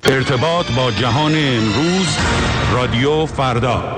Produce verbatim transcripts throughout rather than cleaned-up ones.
ارتباط با جهان امروز، رادیو فردا.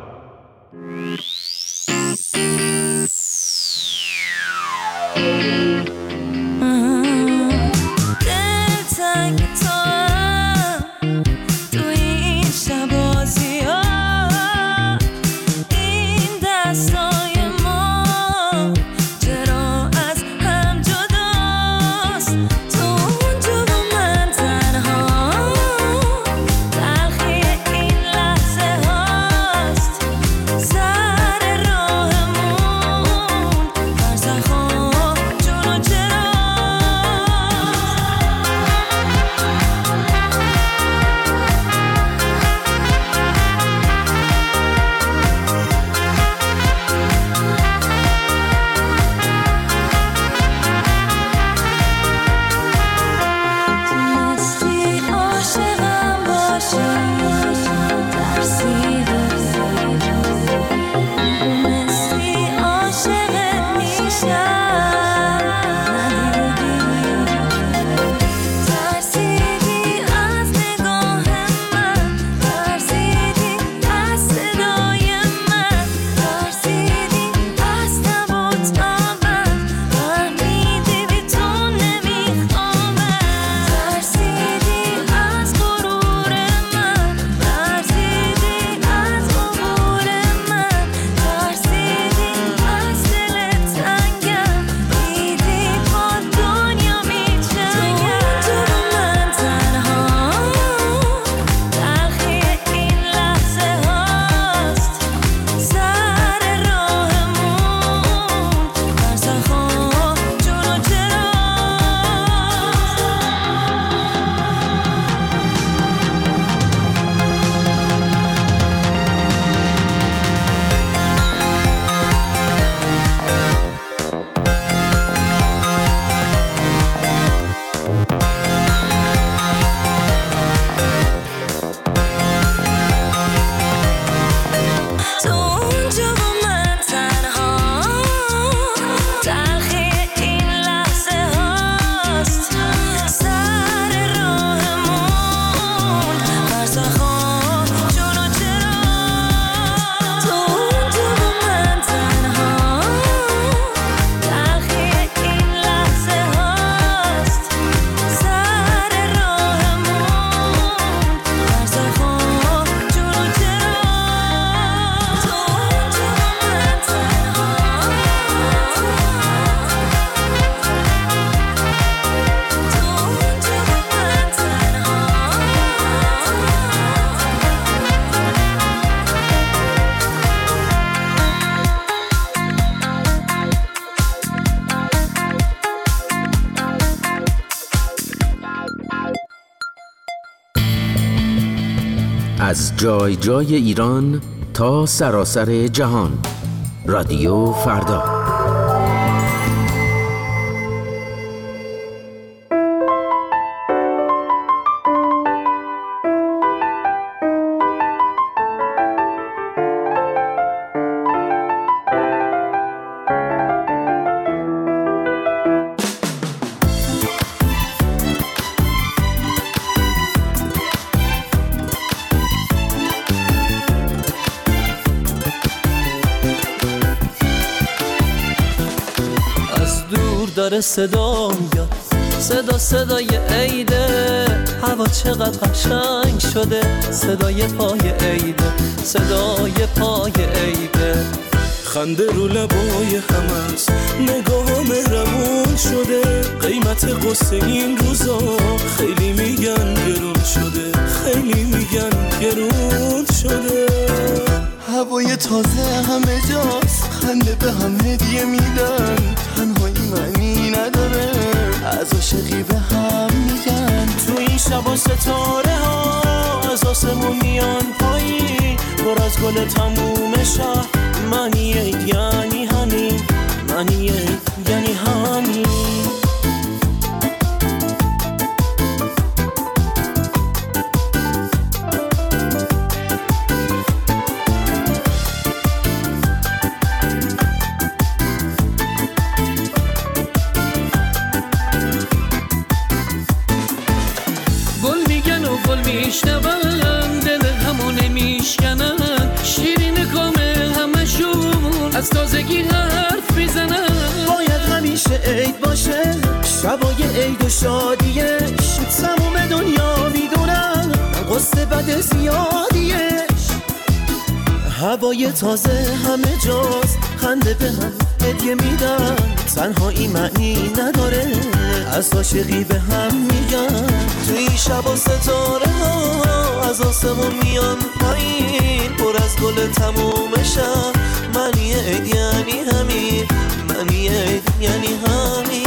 از جای جای ایران تا سراسر جهان، رادیو فردا. داره صدا میاد، صدا صدای عیده، هوا چقدر قشنگ شده، صدای پای عیده، صدای پای عیده، خنده رو لبای هم است، نگاه مهربون شده، قیمت قصه این روزا خیلی میگن گرون شده، خیلی میگن گرون شده. هوای تازه همه جاست، خنده به هم هدیه میدن، تنهایی معنی نداره، از عاشقی به هم میگن. تو این شبا ستاره ها از آسمون میان پایین، پر از گل تموم شهر، معنیه یعنی همین، معنیه یعنی همین. گل میشنون دل همو نمیشکنن، شیرین کامه همشون از تازگی حرف میزنن. باید همیشه عید باشه، شبای عید و شادیش، تموم دنیا میدونن قصه بد زیادیش. هوای تازه همه جاست، خنده به هم هدیه میدن، تنهایی معنی نداره از عاشقی به هم میگن. تو این شب و ستاره ها از آسمون میان پایین، پر از گل تموم شب. معنی عید یعنی همین، معنی عید یعنی همین.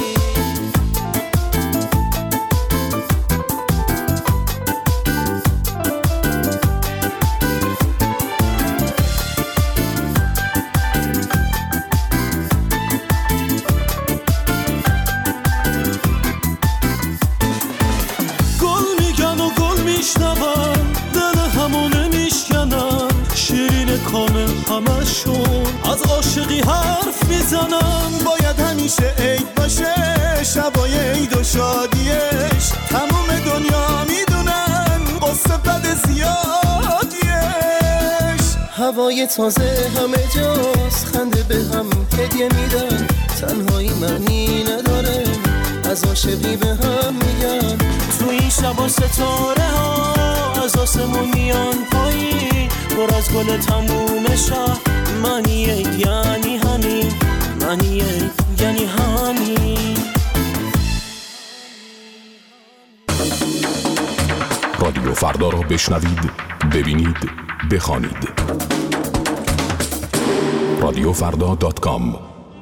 همشون از عاشقی حرف میزنن. باید همیشه عید باشه، شبای عید و شادیش، تموم دنیا میدونن قصه بد زیادیش. هوای تازه همه جاست، خنده به هم هدیه میدن، تنهایی معنی نداره از عاشقی به هم میگن. تو این شب و ستاره ها از آسمون میان پایین، پر از گل تموم شهر. معنی عید یعنی همین، معنی عید یعنی همین. رادیو فردا را بشنوید، ببینید، بخوانید. رادیو فردا دات کام.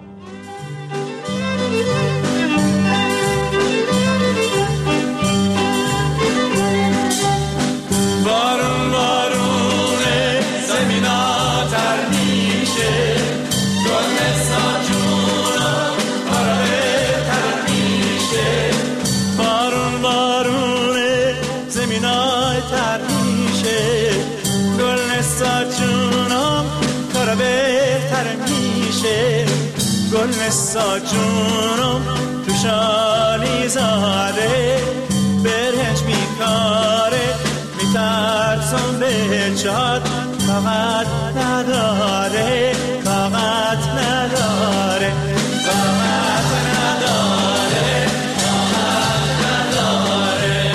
گل نسا جونم تو شالی زاده، برهنج میکاره میترسم به جاد. فقط نداره، فقط نداره، فقط نداره، فقط نداره.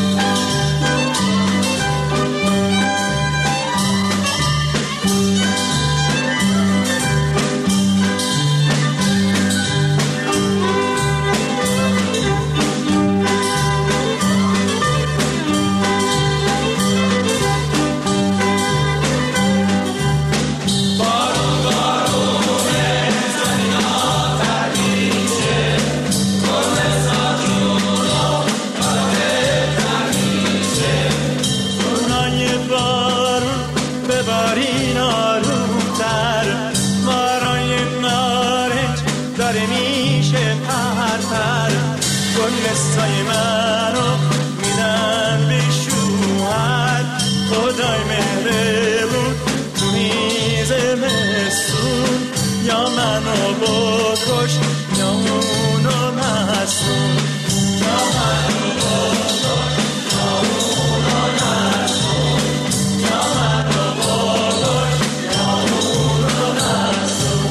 قصای منو میدن به شوهر، خدای مهربون تو میز مسون. یا منو بکش یا اونو مسون، یا منو بکش یا اونو مسون، یا منو بکش یا اونو مسون.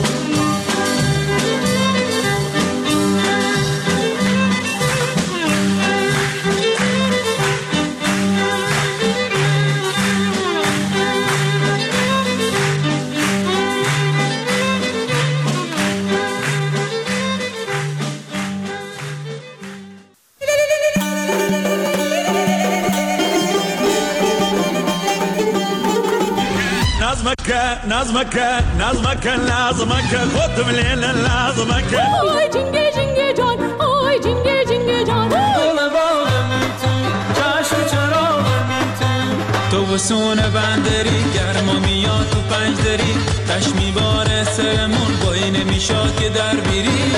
نظمك نظمك لازمك خذ من لازمك. آی جنگه جنگه جان، آی جنگه جنگه جان. گل باغم تو، چشم چراغم تو، تو وسون بندری گرما میاد تو پنج دری، تش میباره سرمون بایی نمیشاد که در بیری.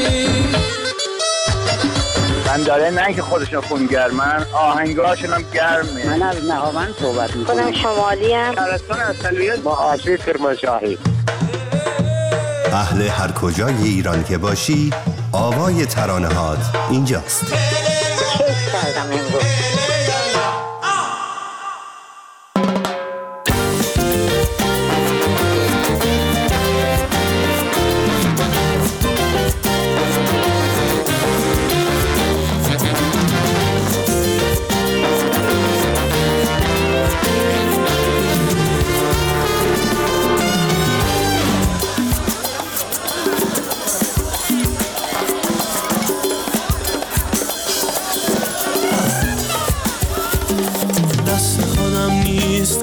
من داره نه که خودشون خونگرمن، آهنگاشون هم گرمه. من از نهاوند صحبت میکنم. خودم شمالی ام. شهرستان اصلیت با آشی کرمانشاهی. اهل هر کجای ایران که باشی، آوای ترانه‌هات اینجاست. کیف کردم امروز.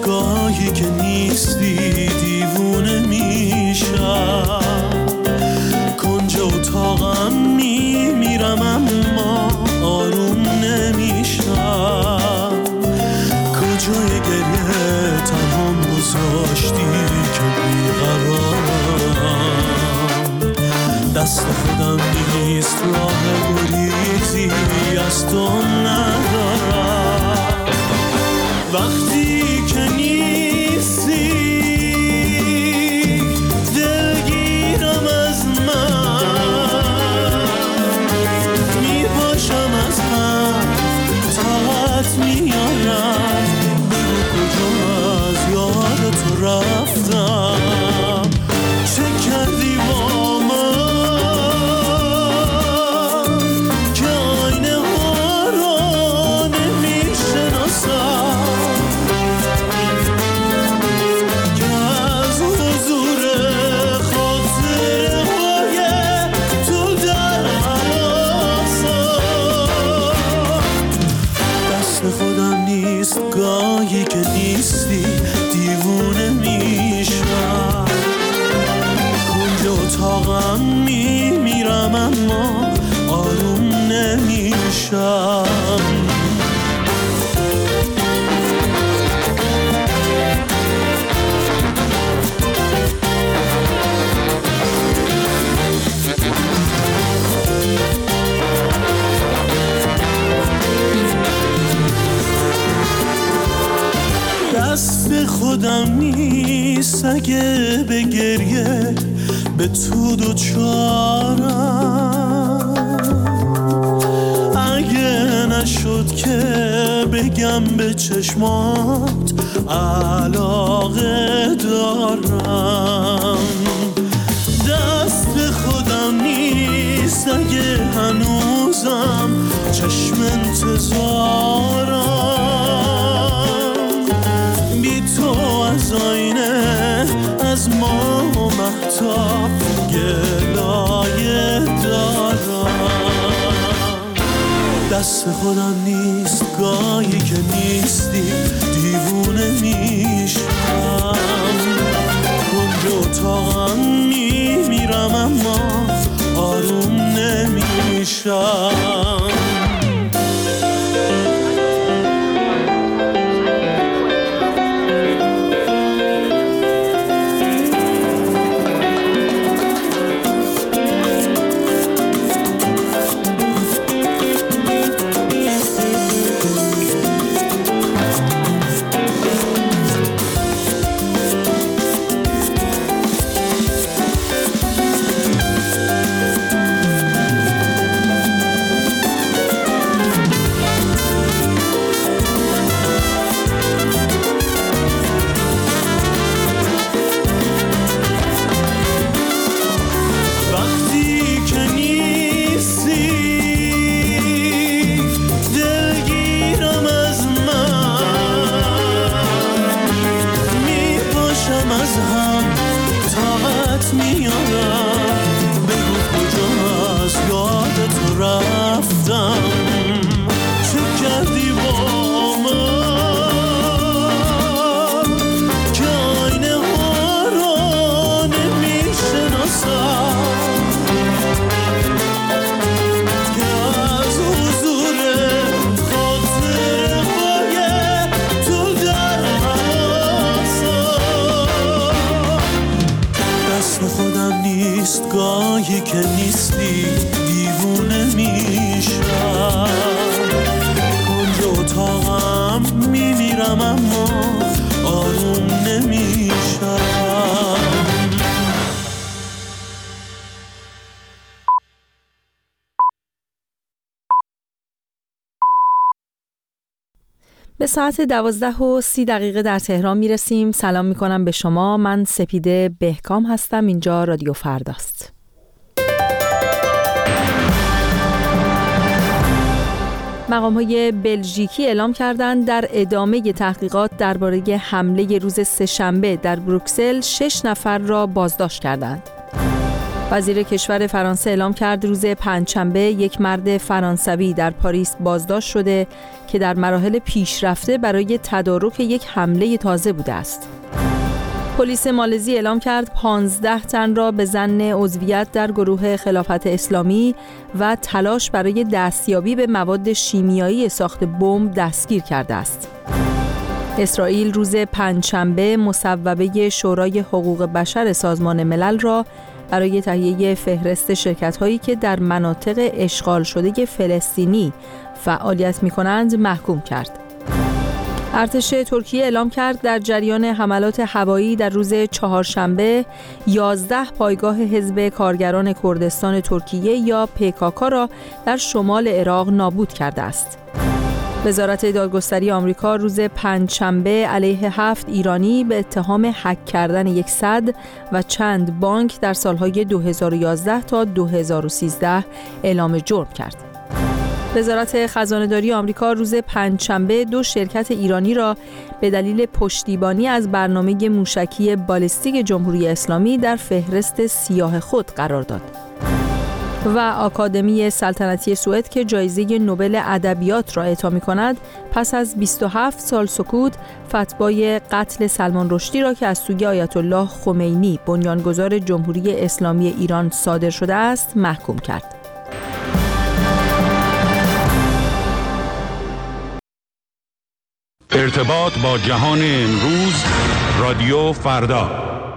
گاهی که نیستی دیوونه میشم، کنج اتاقم میمیرم اما آروم نمیشم. کجای گریه تنهام گذاشتی که بیقرارم، دست خودم نیست راه گریزی از تو ندارم. وقتی که نیستی دلگیرم از من، میپاشم از هم طاقت میارم، بگو کجا از یاد تو رفتم، چه کردی با من که آینه ها رو نمیشناسم، که از حضور خاطره های تو در حراسم. دست خودم نیست گاهی که نیستی دیوونه میشم، کنج اتاقم میمیرم اما آروم نمیشم. دست خودم نیست اگه به گریه به تو دوچارم، اگه نشد که بگم به چشمات علاقه دارم. دست خودم نیست اگه هنوزم چشم انتظارم، بی تو از آینه از ما و مهتاب گلایه دارم. دست خودم نیست گاهی که نیستی دیوونه میشم، کنج اتاقم میمیرم اما آروم نمیشم. گاهی که نیستی دیوونه میشم، کنج اتاقم میمیرم اما آروم نمیشم. به ساعت دوازده و سی دقیقه در تهران میرسیم. سلام میکنم به شما. من سپیده بهکام هستم. اینجا رادیو فرداست. مقام‌های بلژیکی اعلام کردند در ادامه تحقیقات درباره حمله روز سه‌شنبه در بروکسل شش نفر را بازداشت کردند. وزیر کشور فرانسه اعلام کرد روز پنجشنبه یک مرد فرانسوی در پاریس بازداشت شده که در مراحل پیشرفته برای تدارک یک حمله تازه بوده است. پلیس مالزی اعلام کرد پانزده تن را به ظن عضویت در گروه خلافت اسلامی و تلاش برای دستیابی به مواد شیمیایی ساخت بمب دستگیر کرده است. اسرائیل روز پنجشنبه مصوبه شورای حقوق بشر سازمان ملل را برای تهیه فهرست شرکت‌هایی که در مناطق اشغال شده فلسطینی فعالیت می‌کنند محکوم کرد. ارتش ترکیه اعلام کرد در جریان حملات هوایی در روز چهارشنبه یازده پایگاه حزب کارگران کردستان ترکیه یا پیکاکا را در شمال عراق نابود کرده است. وزارت دادگستری آمریکا روز پنجشنبه علیه هفت ایرانی به اتهام هک کردن یک صد و چند بانک در سالهای دو هزار و یازده تا دو هزار و سیزده اعلام جرم کرد. وزارت خزانه‌داری آمریکا روز پنجشنبه دو شرکت ایرانی را به دلیل پشتیبانی از برنامه موشکی بالستیک جمهوری اسلامی در فهرست سیاه خود قرار داد. و آکادمی سلطنتی سوئد که جایزه نوبل ادبیات را اعطا می‌کند پس از بیست و هفت سال سکوت فتوای قتل سلمان رشدی را که از سوی آیت الله خمینی بنیانگذار جمهوری اسلامی ایران صادر شده است محکوم کرد. ارتباط با جهان امروز رادیو فردا.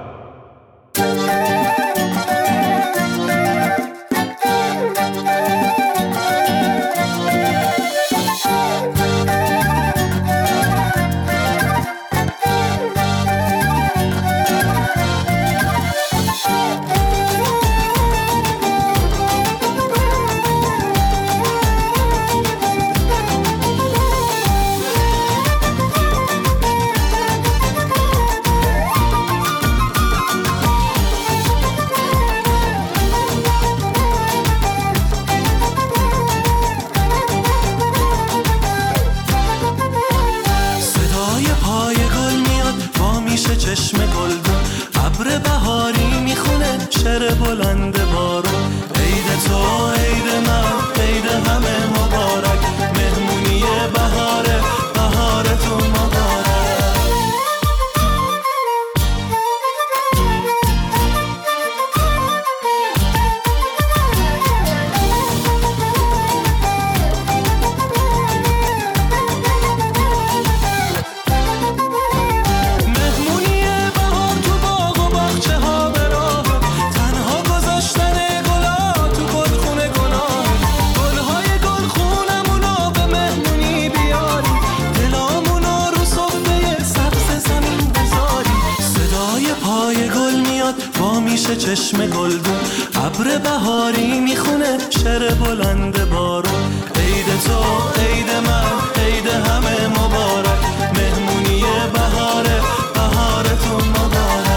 چشم گلدون ابر بهاری میخونه شعر بلند بارون. عید تو عید من عید همه مبارک، مهمونی بهاره بهارتون مبارک.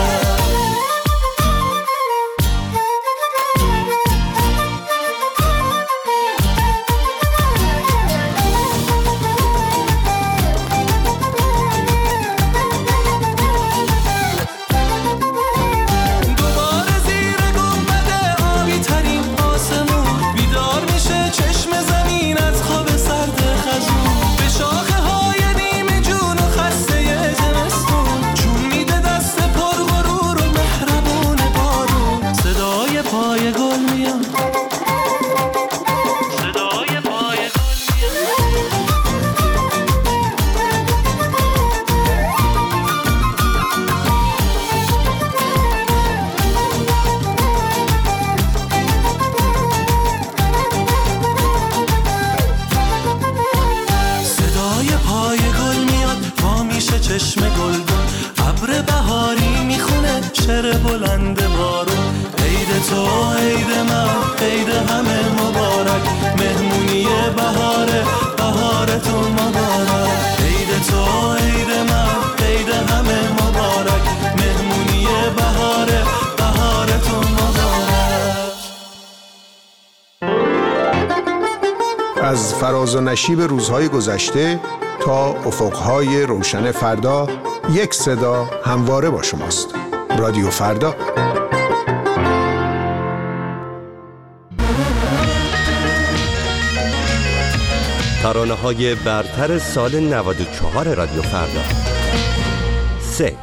چشم گلدون ابر بهاری میخونه شعر بلند بارون. عید تو عید من عید همه مبارک، مهمونی بهاره بهارتون مبارک. عید تو عید من عید همه مبارک، مهمونی بهاره بهارتون مبارک. از فراز و نشیب روزهای گذشته تا افقهای روشن فردا، یک صدا همواره با شماست. رادیو فردا. ترانه‌های برتر سال نود و چهار رادیو فردا. سه.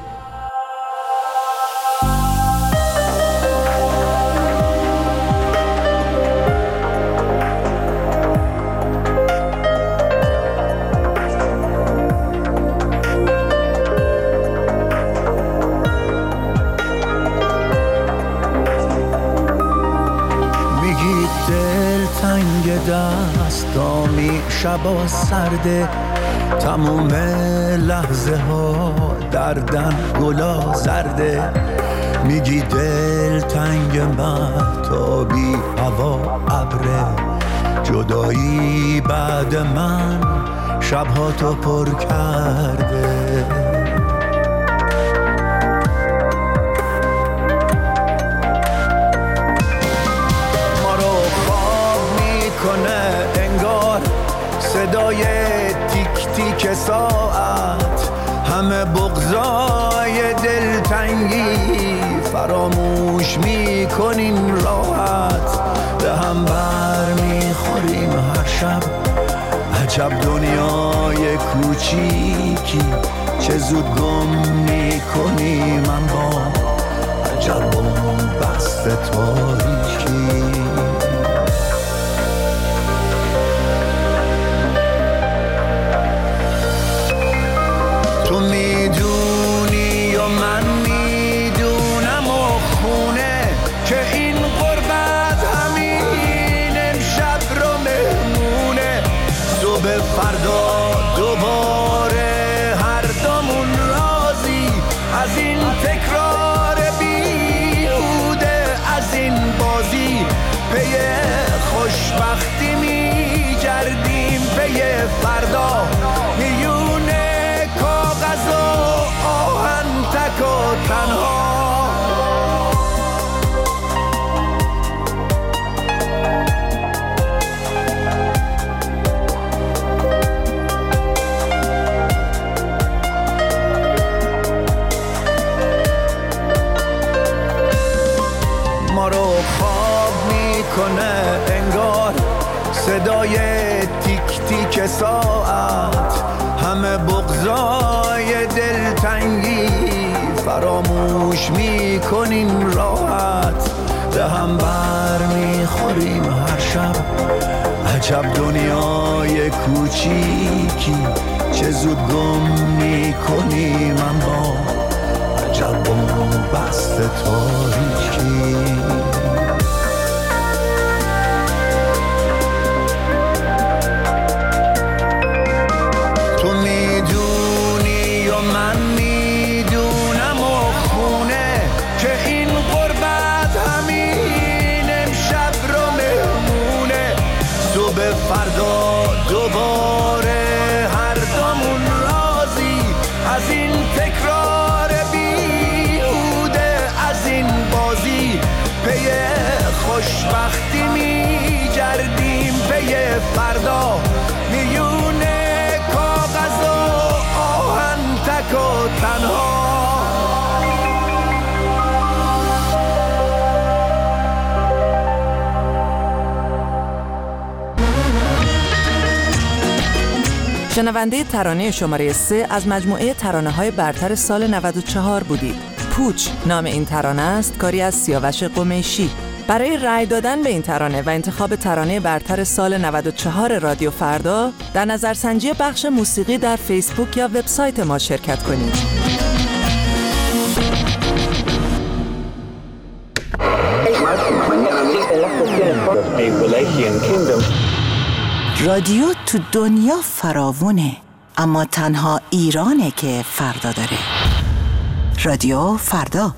دستامی شبا سرده، تموم لحظه ها دردن گلا زرده. میگی دل تنگ مهتابی هوا ابره، جدایی بعد من شبها تو پر کرده. صدای تیک تیک ساعت، همه بغضای دلتنگی فراموش میکنیم راحت. به هم بر میخوریم هر شب، عجب دنیای کوچیکی، چه زود گم میکنیم اما عجب بست تاریکی. تو میدونی و من میدونم و خونه که این غربت همین امشب رو مهمونه. صبح فردا دوباره هر دومون راضی از این تکرار بیهوده، از این بازی پی خوشبختی میگردیم، پی فردا میونه کاغذ و آهن تک و تنها. ما رو خواب میکنه انگار صدای تیک تیک ساعت، همه بغضای دلتنگی فراموش میکنیم راحت. به هم بر میخوریم هر شب، عجب دنیای کوچیکی، چه زود گم میکنیم اما عجب بست تاریکی. تو میدونی و من میدونم و خونه که این غربت همین امشب رو مهمونه. صبح فردا دوباره هر دومون راضی از این تکرار بیهوده، از این بازی پی خوشبختی میگردیم، پی فردا میونه کاغذ و آهن تک و تنها. شنونده ترانه شماره سه از مجموعه ترانه‌های برتر سال نود و چهار بودید. پوچ نام این ترانه است، کاری از سیاوش قمیشی. برای رأی دادن به این ترانه و انتخاب ترانه برتر سال نود و چهار رادیو فردا در نظرسنجی بخش موسیقی در فیسبوک یا وبسایت ما شرکت کنید. رادیو تو دنیا فراوونه، اما تنها ایرانه که فردا داره. رادیو فردا.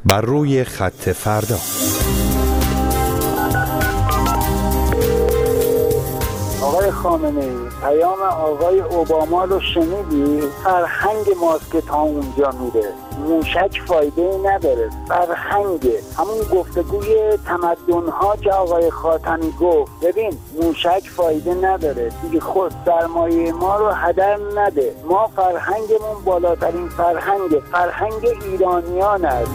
بر روی خط فردا. آقای خامنه‌ای، پیام آقای اوباما رو شنیدی؟ فرهنگ ماست که تا اونجا میره. موشک فایده نداره، فرهنگه. همون گفتگوی تمدن‌ها که آقای خاتمی گفت، ببین موشک فایده نداره دیگه، خود سرمایه ما رو هدر نده. ما فرهنگمون بالاترین فرهنگه، فرهنگ ایرانیان است.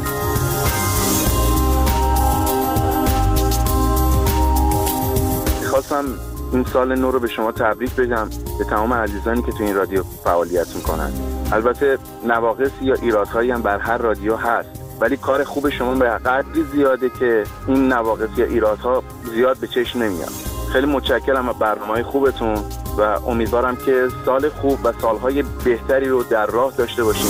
خواستم این سال نو رو به شما تبریک بگم، به تمام عزیزانی که تو این رادیو فعالیت میکنن. البته نواقص یا ایرادهایی هم بر هر رادیو هست، ولی کار خوب شما به قدری زیاده که این نواقص یا ایرادها زیاد به چشم نمیاد. خیلی متشکرم از برنامه‌های خوبتون و امیدوارم که سال خوب و سالهای بهتری رو در راه داشته باشیم.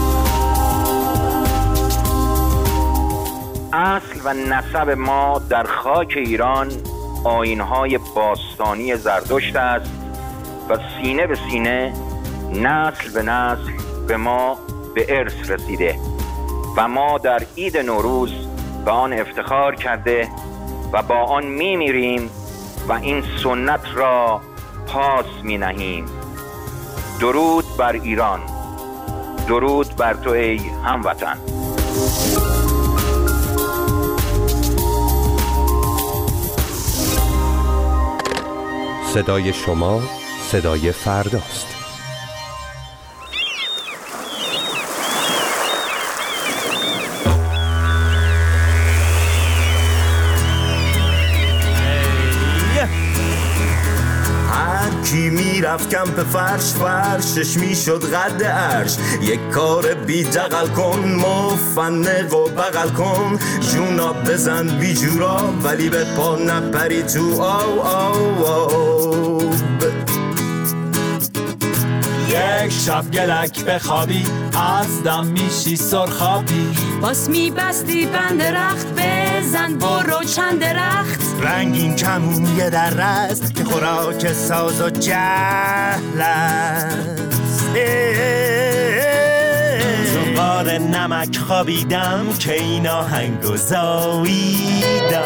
اصل و نسب ما در خاک ایران آیین‌های باستانی زرتشت است و سینه به سینه، نسل به نسل به ما به ارث رسیده و ما در عید نوروز به آن افتخار کرده و با آن می‌میریم و این سنت را پاس می‌نهیم. درود بر ایران، درود بر تو ای هموطن. صدای شما صدای فرداست. کی میرفت کمپ فرش، فرشش میشد قد عرش. یک کار بی دقل کن، مفنق و بغل کن، جونا بزن بی جورا ولی به پا نپری تو آو آو آو. یک شب گلک بخوابی، از دم میشی سرخابی. باس میبستی بند رخت، بزن برو چند درخت. رنگین کمون یه در رست که خوراک ساز و جهل است. تو غار نمک خوابیدم که این آهنگو زاییدم.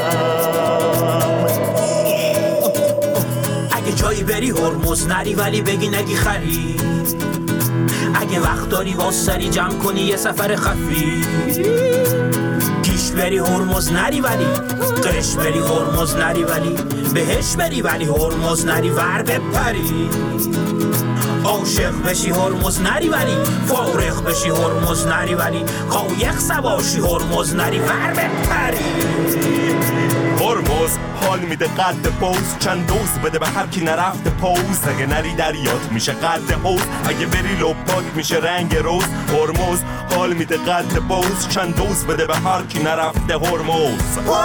اگه جایی بری هرمز نری ولی بگی نگی خری. اگه وقت داری واسری جمع کنی یه سفر خفی. گیش بری هرمز نری ولی قش بری هرمز نری ولی بهش بری ولی هرمز نری ور بپری. عاشق بشی هرمز نری ولی فارغ بشی هرمز نری ولی قایق سواشی هرمز نری ور بپری. هرمز حال میده قد پوز، چند دوز بده به هر کی نرفته پوز. اگه نری دریات میشه قد حوز، اگه بری لپات میشه رنگ روز. هرمز حال میده قد پوز، چند دوز بده به هر کی نرفته هرمز.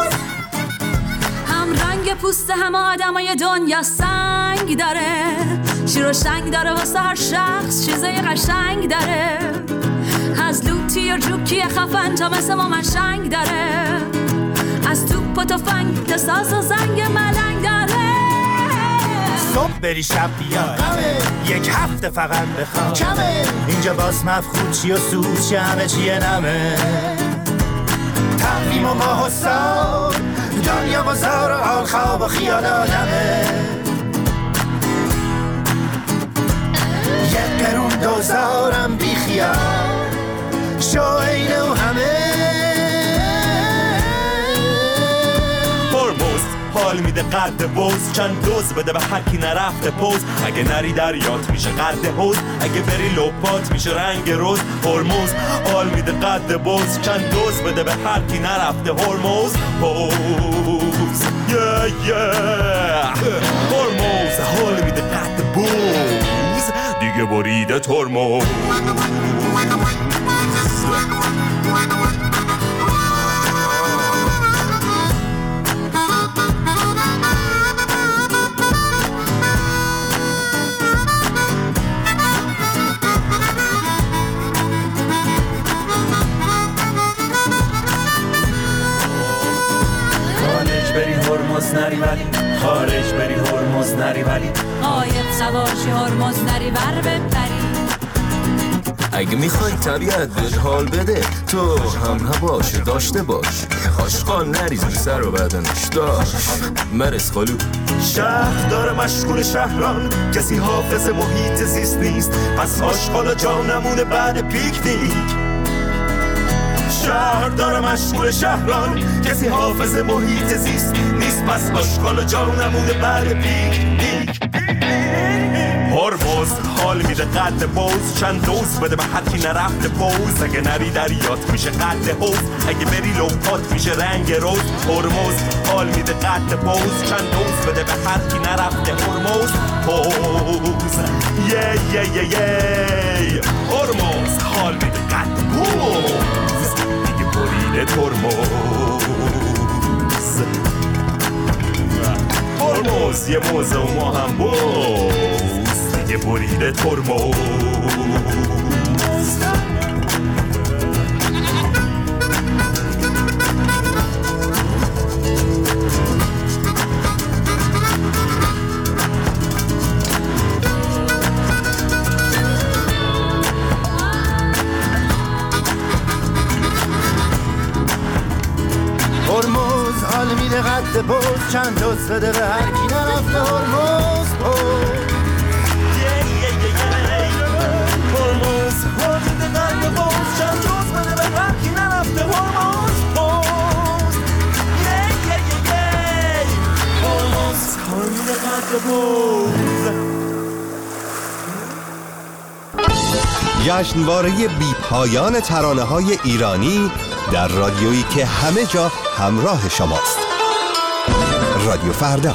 هم رنگ پوست همه آدمای دنیا سنگ داره، شیر و شنگ داره واسه هر شخص چیزای قشنگ داره. از لوتی و جوکی خفن تا مثل ما منشنگ داره، از توپ و تفنگ تا ساز و زنگ ملنگ داره. صبح بری شب بیای، یک هفته فقط بخواب کمه. اینجا باز مفخود چی و سود چی همه چیه نمه. تقویم و ماه و سال، دنیا بازار و حال خواب و خیال آدمه. یک قرون دوزارم بی خیال، شو اینه و همه. هرمز حال میده قد بوز، چند دوز بده به هر کی نرفته پوز. اگه نری دریات میشه قد حوز، اگه بری لپات میشه رنگ روز. هرمز حال میده قد بوز، چند دوز بده به هر کی نرفته هرمز پوز. yeah, yeah. هرمز حال میده قد بوز، دیگه بریده ترمز. نری ولی خارج بری هرمز نری ولی قایق سواشی هرمز نری ور بپری. اگه میخوای طبیعت بهت حال بده تو هم هواش داشته باش، آشغال نریز رو سر و بدنش داشت مرس خالو. شهر داره مشغول شهران، کسی حافظ محیط زیست نیست، پس آشغال جا نمونه بعد پیکنیک. شهر داره مشغول شهران، کسی حافظ محیط زیست نیست، پس آشغال جا نمونه بعد پیکنیک. هرمز حال میده قد بوز، چند دوز بده به هر کی نرفته پوز. اگه نری دریات میشه قد حوز، اگه بری لوپات میشه رنگ روز. هرمز حال میده قد بوز، چند دوز بده به هر کی نرفته هرمز پوز. یه یه یه یه هرمز حال میده قد بوز، دیگه بریده ترمز. هرمز یه موزه و ما هم بوز، دیگه بریده ترمز. هرمز حال میده قد بوز، چند دوز بده به هر کی نرفته هرمز پوز. هرمز حال میده قد بوز، چند دوز بده به هر کی نرفته هرمز پوز. هرمز حال میده قد بوز. جشنواره بی پایان ترانه‌های ایرانی در رادیویی که همه جا همراه شماست. رادیو فردا.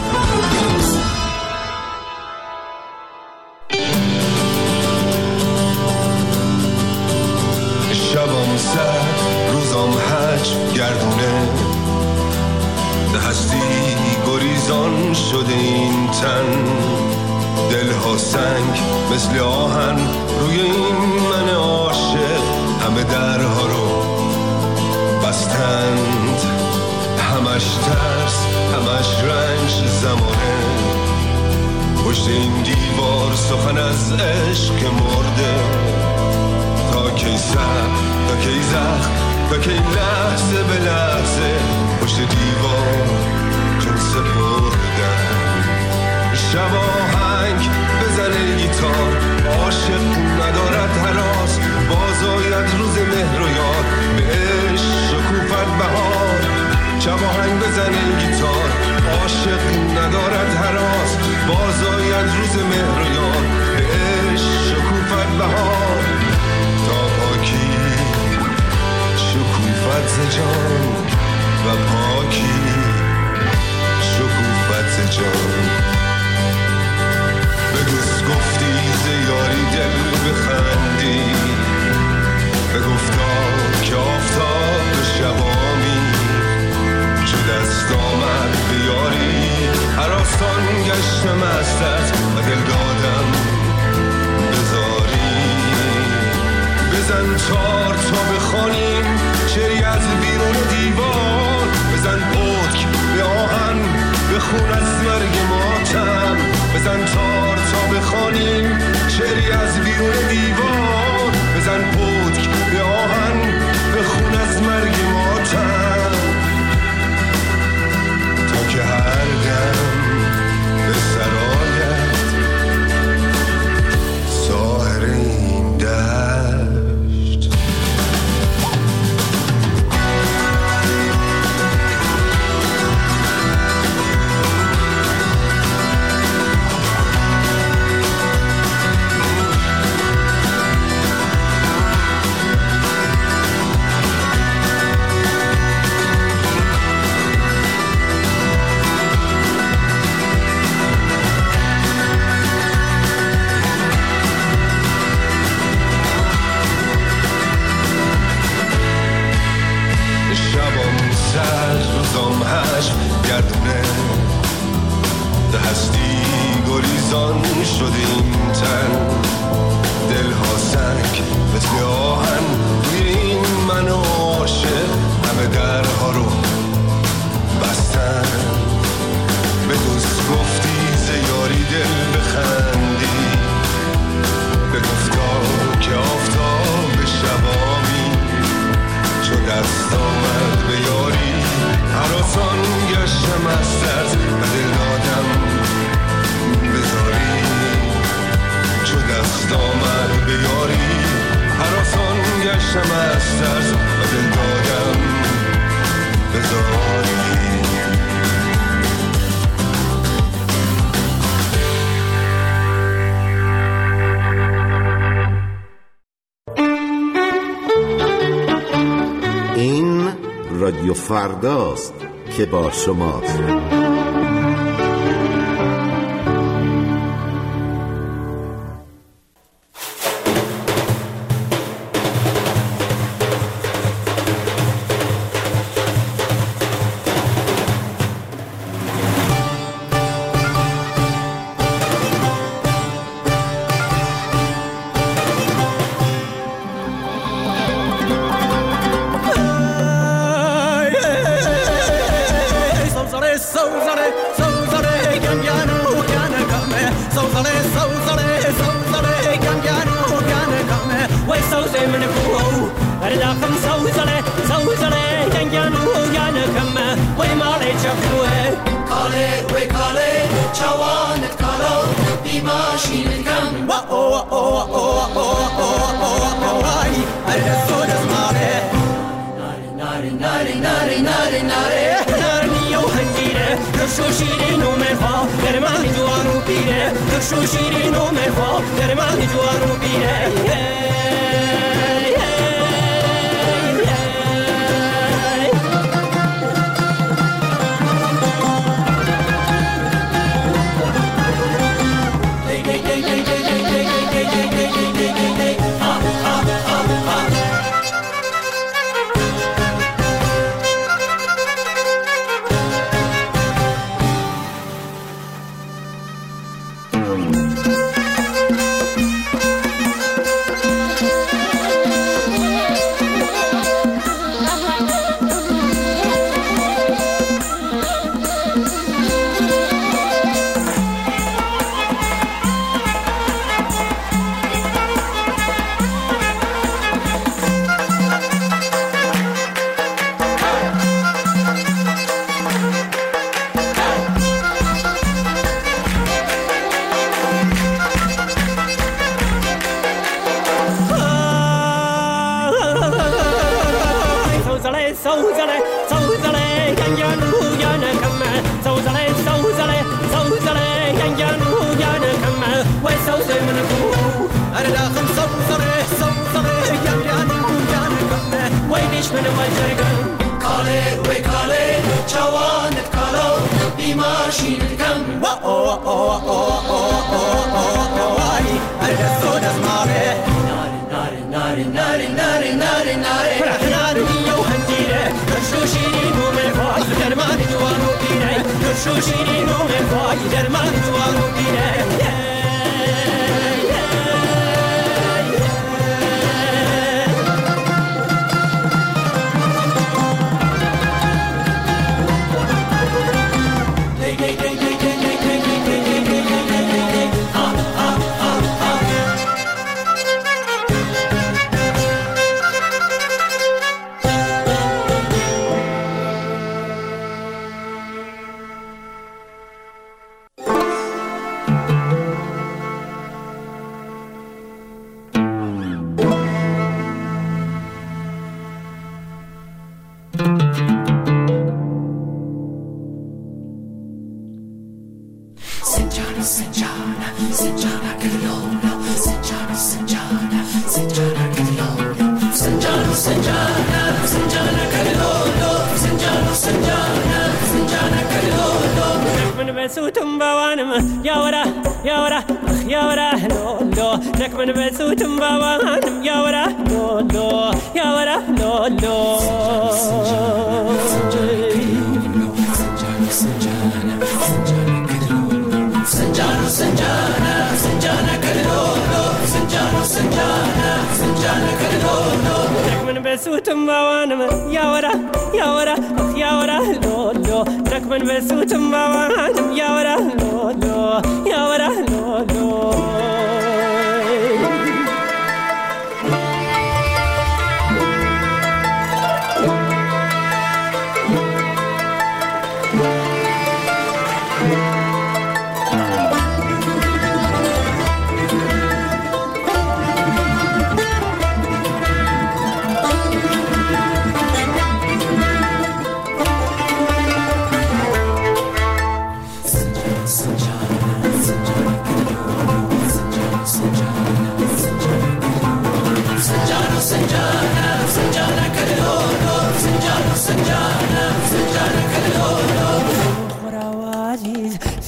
شبام سرد روزام هج گردونه، هستی گریزان شده این تن. دلها سنگ مثل آهن روی این من عاشق، همه درها رو بستند. همش ترس همش رنج زمانه، پشت این دیوار سخن از عشق مرده. تا کی سر تا کی زخم تا کی لحظه به لحظه پشت دیوار جون سپردن. شب آهنگ بزنه گیتار، عاشق ندارد هراس، باز آید روز مهر و یاد به عشق شکوفت بهار. شب آهنگ بزنه گیتار، عاشق ندارد هراس، باز آید روز مهر و یاد به عشق شکوفت بهار. تا پاکی شکوفت ز جان و پاکی شکوفت ز جان. به دوست گفتی ز یاری دل بخندی، به گفتا که آفتاب به شبامی. چو دست آمد به یاری هر آستان گشتم ازت و دل دادم بزاری. بزن تار تا بخوانیم شعری از بیرون دیوار، بزن پتک به آهن بخون از مرگ ماتم. بزن تار تا بخوانیم شعری از بیرون دیوار، بزن پتک به آهن بخون از مرگ ماتم. تا که هر دم به سرایت ساحر این دشت. گردونه ده هستی گریزان شده این تن. دلها سنگ مثل آهن روی این من عاشق، همه درها رو بستن. به دوست گفتی ز یاری دل بخندی، به گفتا که آفتاب رادیو فرداست که با شماست.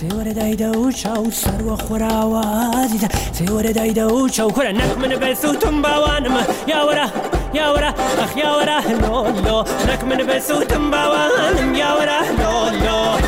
سیور دایده و چاو سر و خوراوازی سیور دایده و چاو کره نک من بسوتم باوانم یاورا یاورا اخ یاورا لولو نک من بسوتم باوانم یاورا لولو